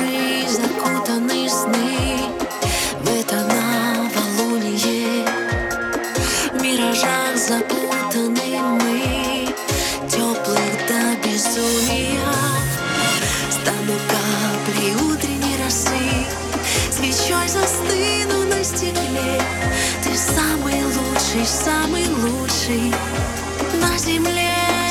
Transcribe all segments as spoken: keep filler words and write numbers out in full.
души закутаны сны. В это новолуние в миражах запутаны мы, теплых до безумия. Стану каплей утренней росы, свечой застыну на стекле. Ты самый лучший, самый лучший на земле.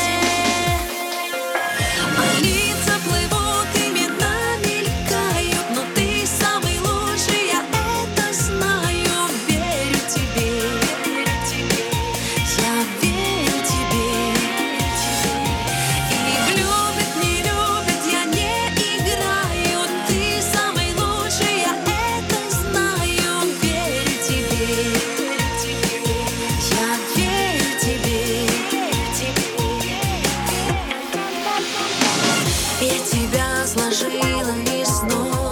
А лица плывут, имена мелькают, но ты самый лучший, я это знаю. Верю тебе, я верю тебе. И любят, не любят, я не играю. Ты самый лучший, я это знаю. Верю тебе, я верю тебе. Я тебя сложила из снов.